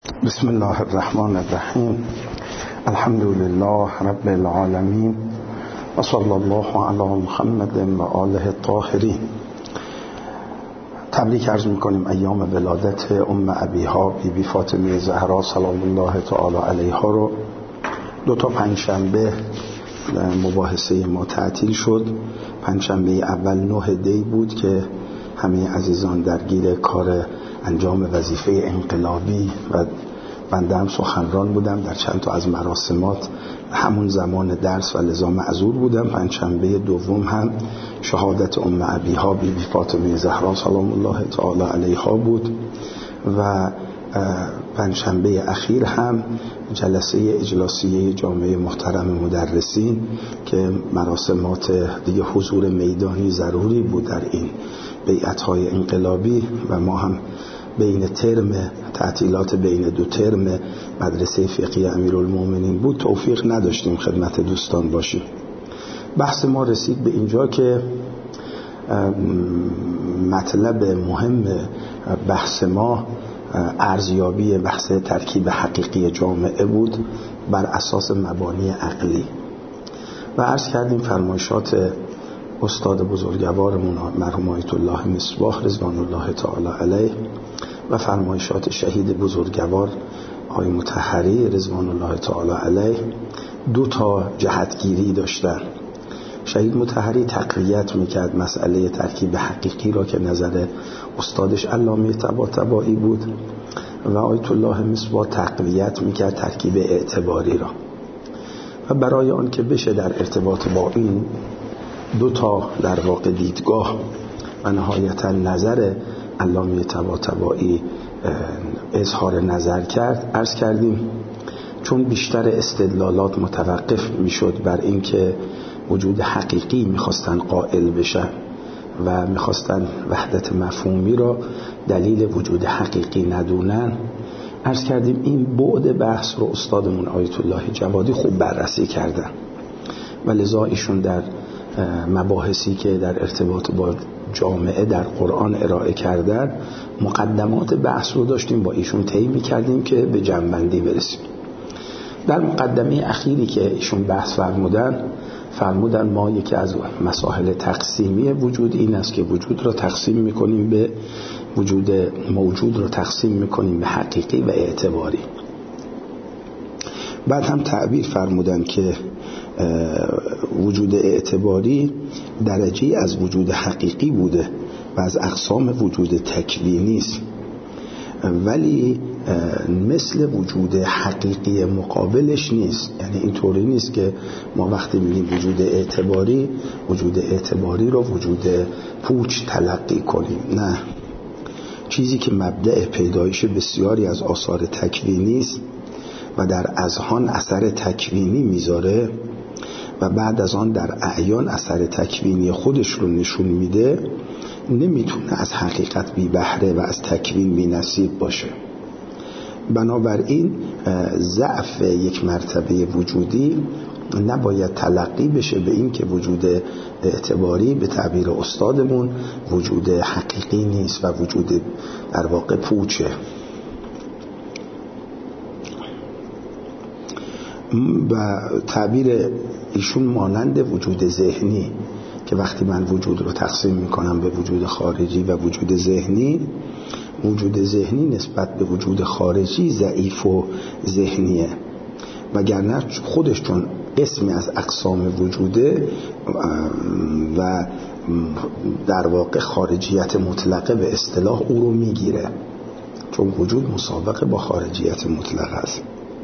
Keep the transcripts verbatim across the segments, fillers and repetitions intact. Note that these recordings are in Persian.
بسم الله الرحمن الرحیم. الحمد لله رب العالمین و صلی الله علی محمد و آله الطاهرین. تبریک عرض میکنیم ایام ولادت ام ابیها بی بی فاطمه زهرا سلام الله تعالی علیها رو. دو تا پنجشنبه مباحثه ما تعطیل شد. پنجشنبه اول نه دی بود که همه عزیزان درگیر کار انجام وظیفه انقلابی و بنده هم سخنران بودم در چند تا از مراسمات همون زمان درس و لذا معذور بودم. پنجشنبه دوم هم شهادت ام ابیها بی بی فاطمه زهرا سلام الله تعالی علیها بود و پنجشنبه اخیر هم جلسه اجلاسیه جامعه محترم مدرسین که مراسمات دیگه حضور میدانی ضروری بود در این بیعت‌های انقلابی و ما هم بین ترم تعطیلات بین دو ترم مدرسه فقهی امیرالمومنین بود توفیق نداشتیم خدمت دوستان باشیم. بحث ما رسید به اینجا که مطلب مهم بحث ما ارزیابی بحث ترکیب حقیقی جامعه بود بر اساس مبانی عقلی و عرض کردیم فرمایشات استاد بزرگوارمون مرحوم آیت الله مصباح رضوان الله تعالی علیه و فرمایشات شهید بزرگوار آقای مطهری رضوان الله تعالی علیه دو تا جهتگیری داشتن. شهید مطهری تقویت میکرد مسئله ترکیب حقیقی را که نظر استادش علامه طباطبایی بود و آیت الله مصباح تقویت میکرد ترکیب اعتباری را و برای آن که بشه در ارتباط با این دو تا در واقع دیدگاه و نهایتا نظر علامه طباطبایی اظهار نظر کرد، عرض کردیم چون بیشتر استدلالات متوقف میشد بر اینکه وجود حقیقی میخواستن قائل بشن و میخواستن وحدت مفهومی را دلیل وجود حقیقی ندونن، عرض کردیم این بعد بحث رو استادمون آیت الله جوادی خوب بررسی کردن و لذا ایشون در مباحثی که در ارتباط با جامعه در قرآن ارائه کردن مقدمات بحث رو داشتیم با ایشون طی می‌کردیم که به جمع‌بندی برسیم. در مقدمه اخیری که ایشون بحث فرمودن فرمودن ما یکی از مسائل تقسیمی وجود این است که وجود را تقسیم می‌کنیم به وجود موجود را تقسیم می‌کنیم به حقیقی و اعتباری. بعد هم تعبیر فرمودن که وجود اعتباری درجه از وجود حقیقی بوده و از اقسام وجود تکوینی است، ولی مثل وجود حقیقی مقابلش نیست. یعنی اینطوری نیست که ما وقتی میگیم وجود اعتباری وجود اعتباری رو وجود پوچ تلقی کنیم، نه. چیزی که مبدأ پیدایش بسیاری از آثار تکوینی است و در اذهان اثر تکوینی میذاره و بعد از آن در اعیان اثر تکوینی خودش رو نشون میده، نمیتونه از حقیقت بی بهره و از تکوین بی نصیب باشه. بنابراین ضعف یک مرتبه وجودی نباید تلقی بشه به این که وجود اعتباری به تعبیر استادمون وجود حقیقی نیست و وجود در واقع پوچه. و تعبیر ایشون مانند وجود ذهنی که وقتی من وجود رو تقسیم میکنم به وجود خارجی و وجود ذهنی، وجود ذهنی نسبت به وجود خارجی ضعیف و ذهنیه، وگرنه خودش چون قسمی از اقسام وجوده و در واقع خارجیت مطلقه به اصطلاح او رو میگیره، چون وجود مسابقه با خارجیت مطلقه است.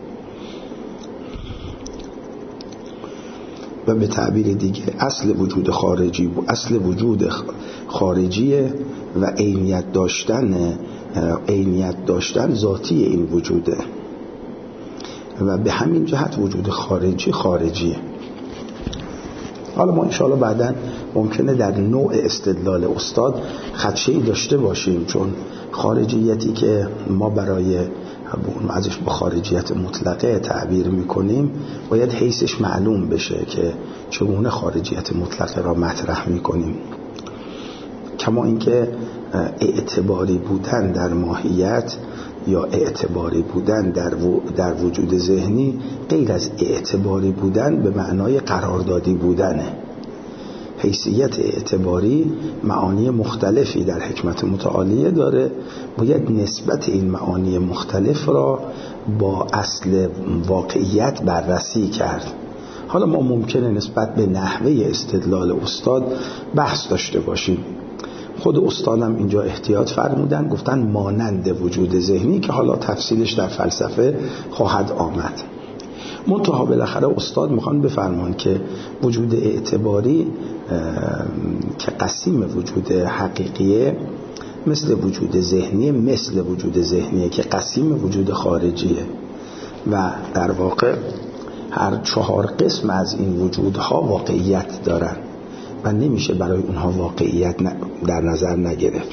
و به تعبیر دیگه اصل وجود خارجی و اصل وجود خارجیه و عینیت داشتن عینیت داشتن ذاتی این وجوده و به همین جهت وجود خارجی خارجیه. حالا ما انشاءالله بعداً ممکنه در نوع استدلال استاد خدشه‌ای داشته باشیم، چون خارجیتی که ما برای ازش با خارجیت مطلقه تعبیر میکنیم باید حیثش معلوم بشه که چگونه خارجیت مطلقه را مطرح میکنیم. کما اینکه اعتباری بودن در ماهیت یا اعتباری بودن در در وجود ذهنی غیر از اعتباری بودن به معنای قراردادی بودنه. حیثیت اعتباری معانی مختلفی در حکمت متعالیه داره، باید نسبت این معانی مختلف را با اصل واقعیت بررسی کرد. حالا ما ممکنه نسبت به نحوه استدلال استاد بحث داشته باشیم. خود استادم اینجا احتیاط فرمودن، گفتن مانند وجود ذهنی، که حالا تفصیلش در فلسفه خواهد آمد. منتها بالاخره استاد میخوان بفرمان که وجود اعتباری که قسیم وجود حقیقیه مثل وجود ذهنی مثل وجود ذهنیه که قسیم وجود خارجیه و در واقع هر چهار قسم از این وجودها واقعیت دارن و نمیشه برای اونها واقعیت در نظر نگرفت.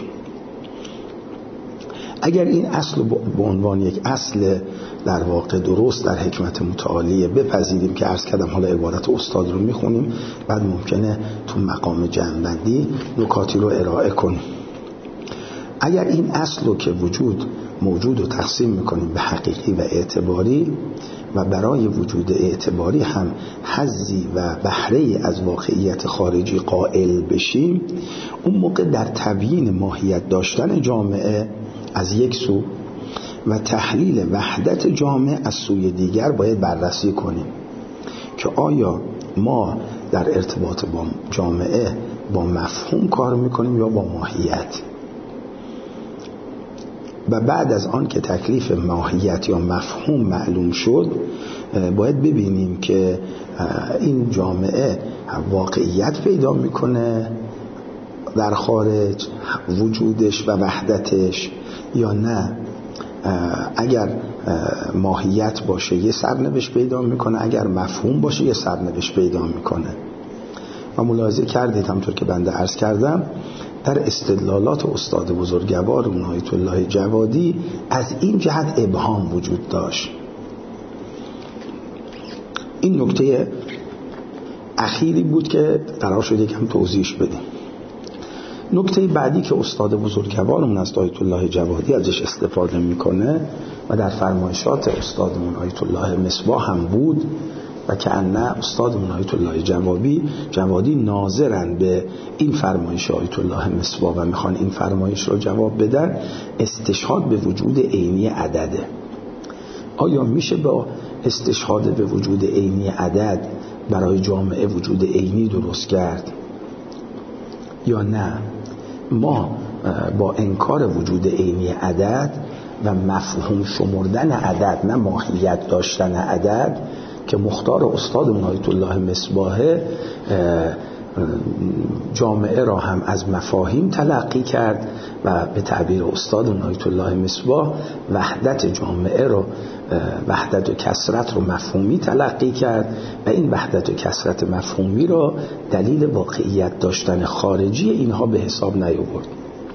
اگر این اصل به عنوان یک اصل در واقع درست در حکمت متعالیه بپذیریم که عرض کردم، حالا عبارت استاد رو میخونیم، بعد ممکنه تو مقام جمع‌بندی نکاتی رو ارائه کنیم. اگر این اصل رو که وجود موجود رو تقسیم میکنیم به حقیقی و اعتباری و برای وجود اعتباری هم حظی و بهره‌ای از واقعیت خارجی قائل بشیم، اون موقع در تبیین ماهیت داشتن جامعه از یک سو و تحلیل وحدت جامعه از سوی دیگر باید بررسی کنیم که آیا ما در ارتباط با جامعه با مفهوم کار میکنیم یا با ماهیت. و بعد از آن که تکلیف ماهیت یا مفهوم معلوم شد، باید ببینیم که این جامعه واقعیت پیدا میکنه در خارج وجودش و وحدتش یا نه. اگر ماهیت باشه یه سرنوشت پیدا میکنه، اگر مفهوم باشه یه سرنوشت پیدا میکنه. و ملاحظه کردید همطور که بنده عرض کردم در استدلالات استاد بزرگوار آیت الله جوادی از این جهت ابهام وجود داشت. این نکته اخیری بود که قرار شد یکم توضیحش بدیم. نکته بعدی که استاد بزرگوارمون از آیت الله جوادی ازش استفاده میکنه و در فرمایشات استادمون آیت الله مصباح هم بود و که انه استادمون آیت الله جوادی جوادی ناظرن به این فرمایش آیت الله مصباح و میخوان این فرمایش رو جواب بدن، استشهاد به وجود عینی عدده. آیا میشه با استشهاد به وجود عینی عدد برای جامعه وجود عینی درست کرد یا نه؟ ما با انکار وجود عینی عدد و مفهوم شمردن عدد، نه ماهیت داشتن عدد که مختار استادمون آیت الله مصباح، جامعه را هم از مفاهیم تلقی کرد و به تعبیر استادمون آیت الله مصباح وحدت جامعه را، وحدت و کثرت رو مفهومی تلقی کرد و این وحدت و کثرت مفهومی را دلیل واقعیت داشتن خارجی اینها به حساب نیاورد.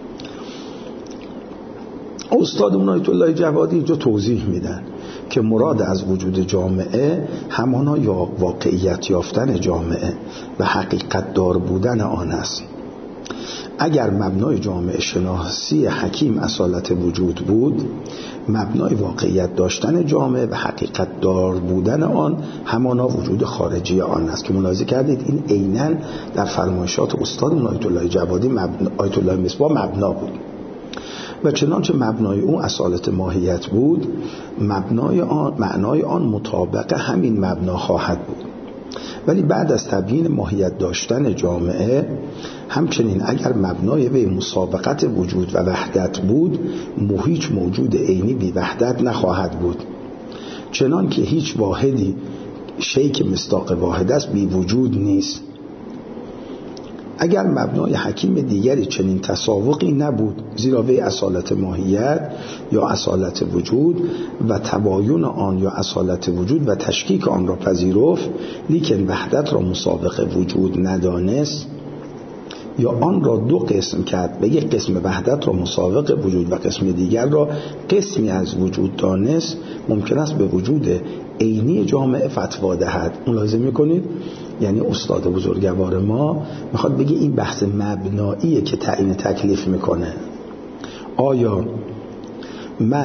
استادمون آیت الله جوادی اینجا توضیح میدن که مراد از وجود جامعه همانا یا واقعیت یافتن جامعه و حقیقت دار بودن آن است. اگر مبنای جامعه شناسی حکیم اصالت وجود بود، مبنای واقعیت داشتن جامعه و حقیقت دار بودن آن همانا وجود خارجی آن است که ملاحظه کردید این عیناً در فرمایشات استادمون آیت الله جوادی آیت الله مصباح مبنا بود و چنانچه مبنای اون اصالت ماهیت بود، مبنای آن معنای آن مطابق همین مبنا خواهد بود. ولی بعد از تبیین ماهیت داشتن جامعه، همچنین اگر مبنای به مسابقت وجود و وحدت بود، هیچ موجود عینی بی وحدت نخواهد بود، چنان که هیچ واحدی شیء که مصداق واحد است بی وجود نیست. اگر مبنای حکیم دیگری چنین تساوقی نبود، زیرا وی اصالت ماهیت یا اصالت وجود و تباین آن یا اصالت وجود و تشکیک آن را پذیرفت، لیکن وحدت را مسابق وجود ندانست یا آن را دو قسم کرد، به یک قسم وحدت را مسابق وجود و قسم دیگر را قسمی از وجود دانست، ممکن است به وجود عینی جامعه فتوا دهد. ملاحظه میکنید؟ یعنی استاد بزرگوار ما میخواد بگه این بحث مبناییه که تعیین تکلیف میکنه. آیا من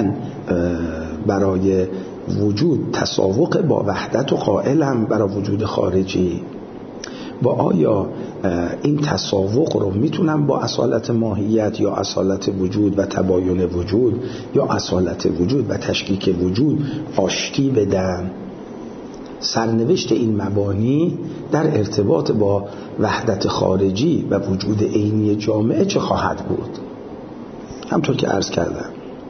برای وجود تساوق با وحدت و قائلم برای وجود خارجی، با آیا این تساوق رو میتونم با اصالت ماهیت یا اصالت وجود و تباین وجود یا اصالت وجود و تشکیک وجود آشتی بدم؟ سرنوشت این مبانی در ارتباط با وحدت خارجی و وجود عینی جامعه چه خواهد بود؟ همطور که عرض کردم،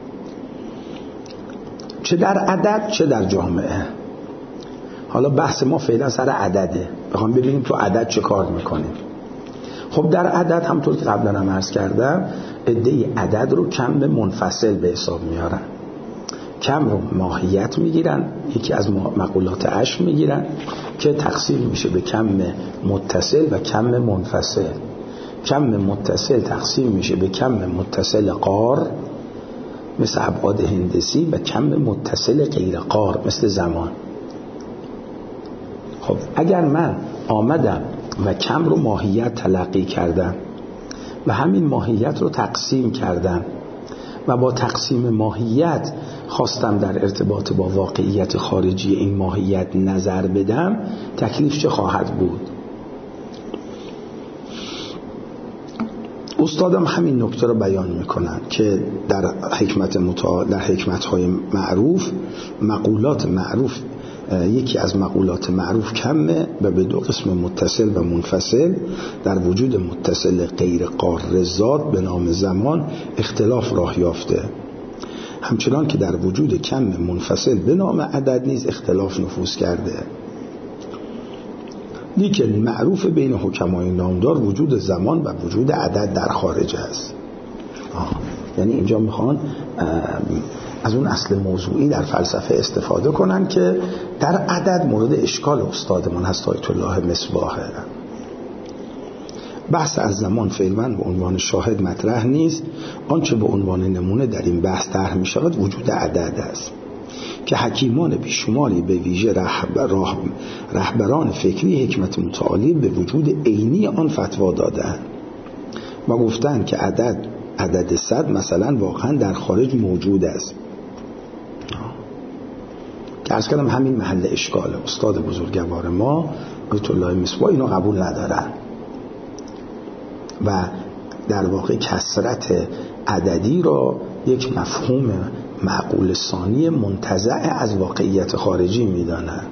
چه در عدد چه در جامعه. حالا بحث ما فعلا سر عدده، بخوام ببینیم تو عدد چه کار میکنیم. خب در عدد همطور که قبلا هم عرض کردم، عده عدد رو کم به منفصل به حساب میارن، کم رو ماهیت میگیرن، یکی از مقولات عشر میگیرن که تقسیم میشه به کم متصل و کم منفصل. کم متصل تقسیم میشه به کم متصل قار مثل ابعاد هندسی و کم متصل غیر قار مثل زمان. خب اگر من آمدم و کم رو ماهیت تلقی کردم و همین ماهیت رو تقسیم کردم و با تقسیم ماهیت خواستم در ارتباط با واقعیت خارجی این ماهیت نظر بدم، تکلیف چه خواهد بود؟ استادم همین نکته رو بیان میکنن که در حکمت متا... در حکمت‌های معروف، مقولات معروف، یکی از مقولات معروف کمه و به دو قسم متصل و منفصل در وجود متصل غیر قار ذات به نام زمان اختلاف راه یافته، همچنان که در وجود کم منفصل به نام عدد نیز اختلاف نفوذ کرده. لیکن معروف بین حکمای نامدار وجود زمان و وجود عدد در خارج است. آه. یعنی اینجا میخوان از اون اصل موضوعی در فلسفه استفاده کنن که در عدد مورد اشکال استادمان هست آیت الله مصباح. بحث از زمان فعلا به عنوان شاهد مطرح نیست، آنچه به عنوان نمونه در این بحث طرح می شود وجود عدد است که حکیمان بیشماری به ویژه رهبر رهبران فکری حکمت متعالی به وجود عینی آن فتوا دادند و گفتند که عدد عدد صد مثلا واقعا در خارج موجود است، که عرض کردم همین محل اشکاله. استاد بزرگوار ما آیت الله مصباح اینو قبول ندارن و در واقع کثرت عددی را یک مفهوم معقول ثانی منتزع از واقعیت خارجی میدانند.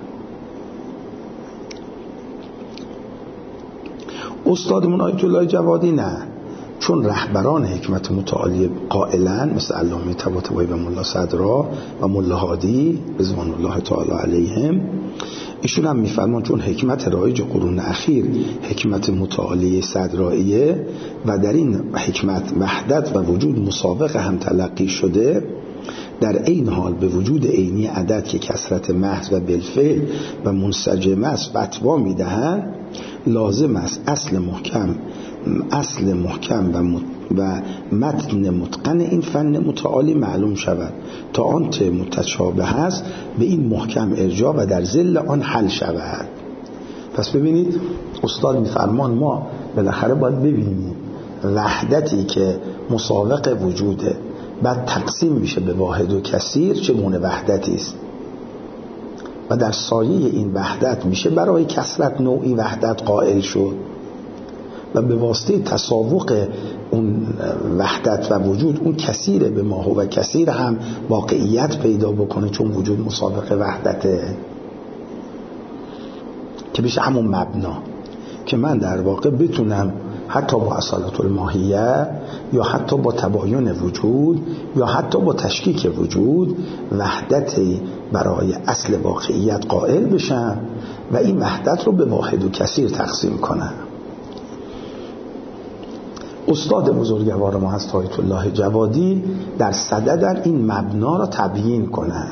استادمون آیت الله جوادی نه، چون رهبران حکمت متعالی قائلن مثل علامه طباطبایی و ملا صدرا و ملا هادی رضوان الله تعالی علیهم، ایشون هم میفرمان چون حکمت رایج قرون اخیر حکمت متعالی صدراییه و در این حکمت وحدت و وجود مسابقه هم تلقی شده، در این حال به وجود عینی عدد که کثرت محض و بالفعل و منسجم است فتوا میدهند، لازم است اصل محکم اصل محکم و, مت و متن متقن این فن متعالی معلوم شود تا آنچه متشابه است به این محکم ارجاع و در ظل آن حل شود. پس ببینید استاد میفرمان ما بالاخره باید ببینیم وحدتی که مسابق وجوده بعد تقسیم میشه به واحد و کثیر چه گونه وحدتی است و در سایه این وحدت میشه برای کثرت نوعی وحدت قائل شد و به واسطه تساوق اون وحدت و وجود اون کثیر به ما و کثیر هم واقعیت پیدا بکنه، چون وجود مسابق وحدته که بشه همون مبنا که من در واقع بتونم حتی با اصالت الماهیه یا حتی با تباین وجود یا حتی با تشکیک وجود وحدتی برای اصل واقعیت قائل بشم و این وحدت رو به واحد و کثیر تقسیم کنم. استاد بزرگوار ما هست آیت الله جوادی در صدد این مبنا را تبیین کنه،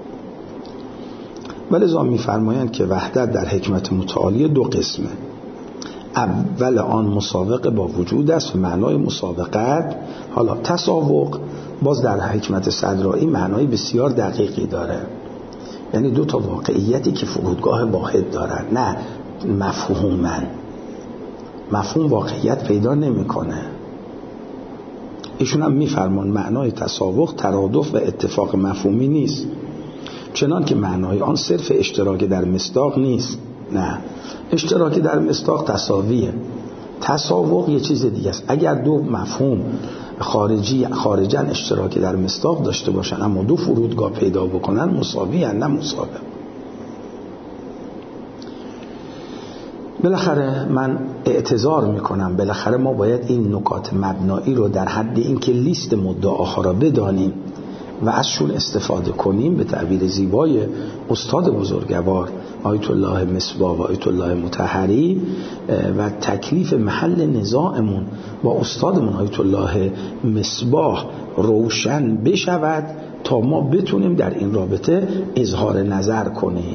ولذا می‌فرمایند که وحدت در حکمت متعالی دو قسمه. اول آن مسابقه با وجود است و معنای مسابقت، حالا تساوق باز در حکمت صدرایی معنای بسیار دقیقی داره، یعنی دو تا واقعیتی که فرودگاه واحد دارن، نه مفهومن، مفهوم واقعیت پیدا نمیکنه. ایشون هم میفرمان معنای تسابق ترادف و اتفاق مفهومی نیست، چنان که معنای آن صرف اشتراک در مصداق نیست. نه، اشتراک در مصداق تساویه. تسابق یه چیز دیگه است. اگر دو مفهوم خارجی خارجاً اشتراک در مصداق داشته باشن اما دو فرودگاه پیدا بکنن مساوی ان نه مساوی. بالاخره من اعتذار میکنم، بالاخره ما باید این نکات مبنایی رو در حد این که لیست مدعاها را بدانیم و ازشون استفاده کنیم. به تعبیر زیبای استاد بزرگوار آیت الله مصباح و آیت الله مطهری و تکلیف محل نزاعمون با استادمون آیت الله مصباح روشن بشود تا ما بتونیم در این رابطه اظهار نظر کنیم.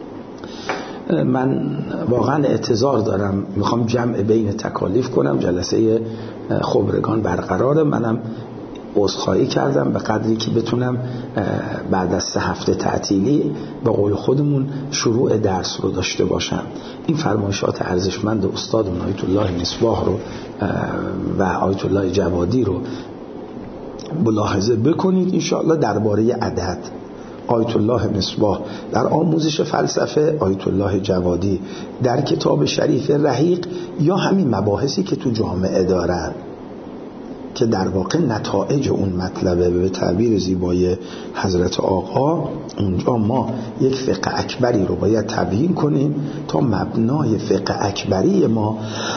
من واقعا اعتذار دارم، میخوام جمع بین تکالیف کنم، جلسه خبرگان برقراره، منم عذرخواهی کردم به قدری که بتونم بعد از سه هفته تعطیلی به قول خودمون شروع درس رو داشته باشم. این فرمایشات ارزشمند استادمون آیت الله مصباح رو و آیت الله جوادی رو ملاحظه بکنید. انشاءالله درباره عدد آیت الله مصباح در آموزش فلسفه، آیت الله جوادی در کتاب شریف رحیق، یا همین مباحثی که تو جامعه دارن که در واقع نتایج اون مطلبه، به تعبیر زیبای حضرت آقا اونجا ما یک فقه اکبری رو باید تبیین کنیم تا مبنای فقه اکبری ما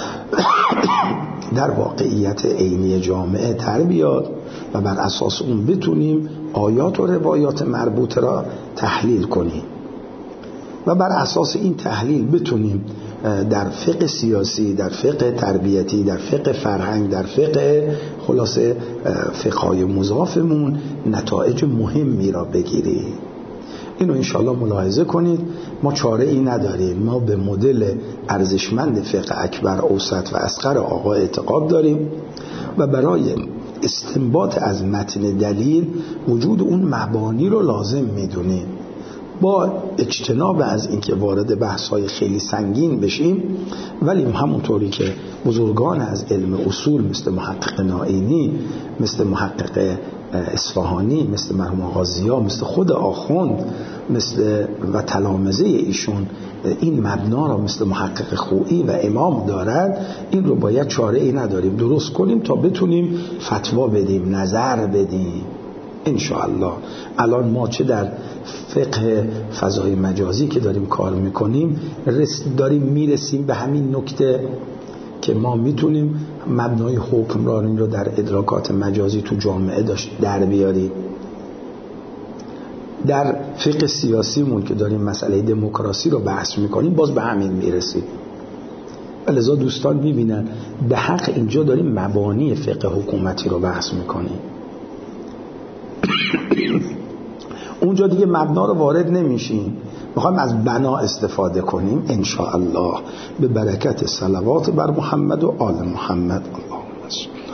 در واقعیت عینی جامعه تر بیاد و بر اساس اون بتونیم آیات و روایات مربوطه را تحلیل کنیم و بر اساس این تحلیل بتونیم در فقه سیاسی، در فقه تربیتی، در فقه فرهنگ، در فقه خلاصه فقهای مضافمون نتایج مهمی را بگیریم. اینو انشاءالله ملاحظه کنید. ما چاره ای نداریم، ما به مدل ارزشمند فقه اکبر، اوسط و اصغر آقا اعتقاد داریم و برای استنباط از متن دلیل وجود اون مبانی رو لازم میدونیم، با اجتناب از اینکه وارد بحث‌های خیلی سنگین بشیم، ولی همونطوری که بزرگان از علم اصول مثل محقق نائینی، مثل محقق اصفهانی، مثل مرحوم غازی‌ها، مثل خود آخوند، مثل و تلامذه ایشون این مبنا را مثل محقق خویی و امام دارد، این رو باید چاره ای نداریم درست کنیم تا بتونیم فتوا بدیم، نظر بدیم. انشاءالله الان ما چه در فقه فضای مجازی که داریم کار میکنیم داریم میرسیم به همین نکته که ما میتونیم مبنای حکمرانی رو در ادراکات مجازی تو جامعه داشت در بیاریم. در فقه سیاسیمون که داریم مسئله دموکراسی رو بحث میکنیم باز به همین میرسیم. لذا دوستان میبینن به حق اینجا داریم مبانی فقه حکومتی رو بحث میکنیم. اونجا دیگه مبنا رو وارد نمیشیم، میخوایم از بنا استفاده کنیم انشاءالله به برکت صلوات بر محمد و آل محمد. اللهم صل